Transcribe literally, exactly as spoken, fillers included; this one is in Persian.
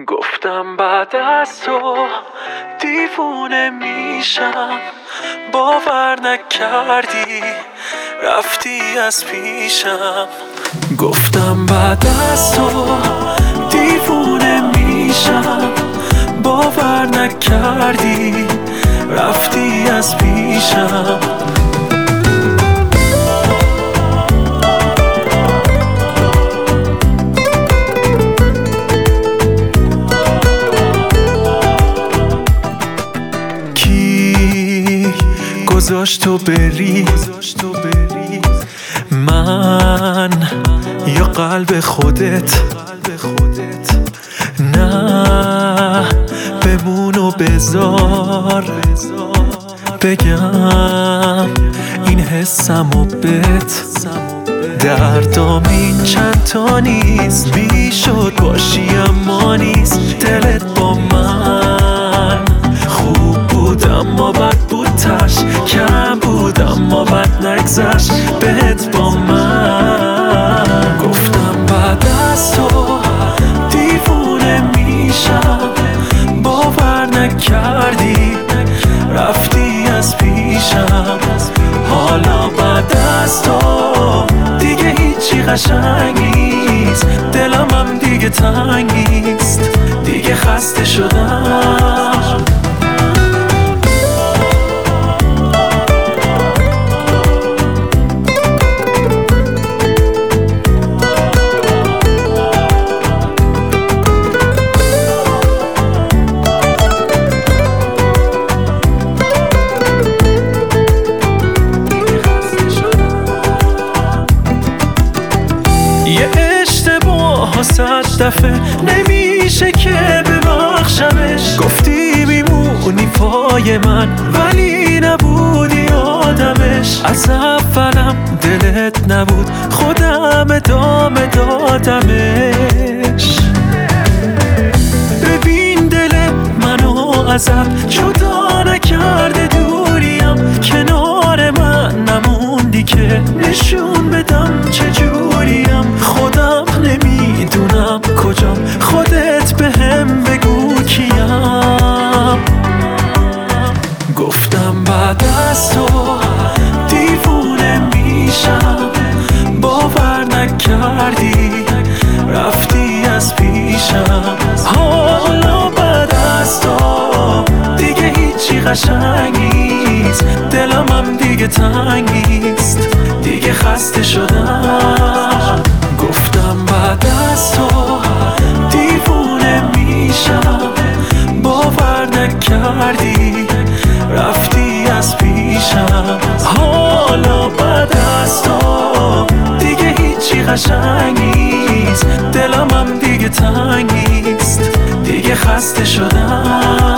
گفتم بعد از تو دیوونه میشم، باور نکردی رفتی از پیشم. گفتم بعد از تو دیوونه میشم، باور نکردی رفتی از پیشم. گذاشت تو بری، من یا قلب خودت؟ نه بمون و بذار بگم این حسم و بت. دردام این چند تا نیست، میشد باشی اما نیست. دلت با من خوب بود اما بد بود، تش کم بود اما بد نگذشت بهت با من. گفتم بعد از تو دیوونه میشم، باور نکردی رفتی از پیشم. حالا بعد از تو دیگه هیچی قشنگ نیست، دلم هم دیگه تنگ نیست، دیگه خسته شدم. یه اشتباه صد دفعه نمیشه که ببخشمش. گفتی میمونی پای من ولی نبودی آدمش. از اولم دلت نبود، خودم ادامه دادمش. ببین دل منو ازت جدا نکرده دوریم، کنار من نموندی که نشون بدم چجوریم. خودم نمیدونم کجام، خودت بهم بگو کیم. گفتم بعد از تو دیوونه میشم، باور نکردی رفتی از پیشم. حالا بعد از تو دیگه هیچی قشنگ نیست، دلم هم دیگه تنگ نیست، دیگه خسته شدم. گفتم بعد از تو دیوونه میشم، باور نکردی رفتی از پیشم. حالا بعد از تو دیگه هیچی قشنگ نیست، دلم هم دیگه تنگ نیست، دیگه خسته شدم.